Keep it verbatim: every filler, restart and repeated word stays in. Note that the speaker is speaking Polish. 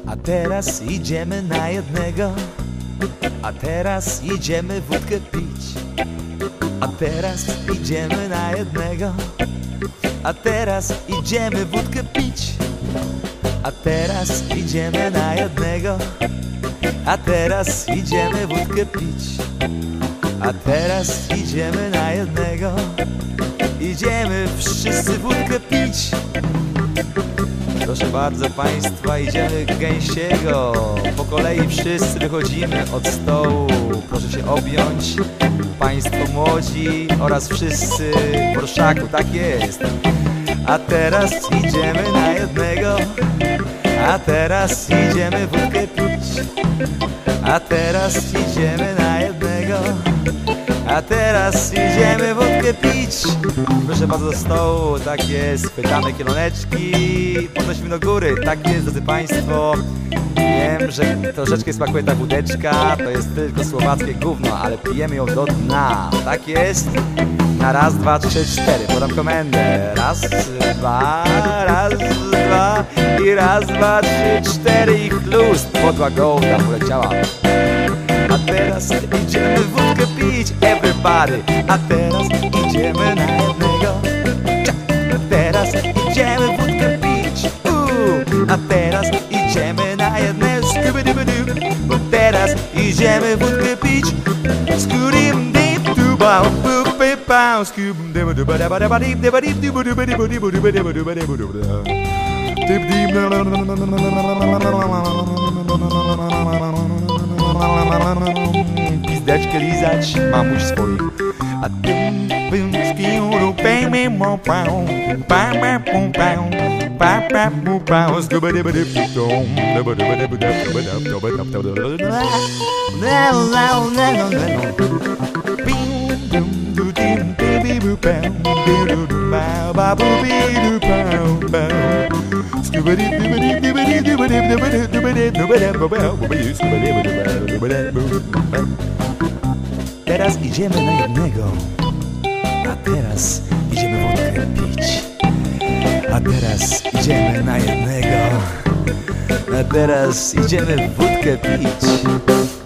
A teraz idziemy na jednego, a teraz idziemy wódkę pić. A teraz idziemy na jednego, a teraz idziemy wódkę pić. A teraz idziemy na jednego, a teraz idziemy wódkę pić. A teraz idziemy na jednego, idziemy wszyscy wódkę pić. Proszę bardzo Państwa, idziemy gęsiego. Po kolei wszyscy wychodzimy od stołu. Proszę się objąć, Państwo młodzi oraz wszyscy w orszaku, tak jest. A teraz idziemy na jednego, a teraz idziemy wódkę pić. A teraz idziemy na jednego, a teraz idziemy wódkę pić. Proszę bardzo do stołu, tak jest. Chwytamy kieloneczki, podnosimy do góry, tak jest, drodzy Państwo. Wiem, że troszeczkę smakuje ta wódeczka, to jest tylko słowackie gówno, ale pijemy ją do dna, tak jest. Na raz, dwa, trzy, cztery, podam komendę. Raz, dwa, raz, dwa i raz, dwa, trzy, cztery i chlust. Podła gołda poleciała. A teraz idziemy wódkę pić, everybody. A teraz idziemy na jednego, a teraz idziemy wódkę pić. Uuu. A teraz idziemy na jednego, skubidubidu. Bo teraz idziemy wódkę pić. Skudim dip du bał, buk pip bał, skubim dibu duba daba daba dip diba dip dibu duba dibu dibu duba dibu duba dibu duba dip dip. Pizdeczkę lizać, mamuś swoich. A tym bym skiuru pejmy mo pał, pa pa pum pał, pa pa pum pał, skuba diba dip dip dom, diba diba diba diba diba diba diba diba diba diba. Teraz idziemy na jednego, a teraz idziemy wódkę pić. A teraz idziemy na jednego, a teraz idziemy wódkę pić.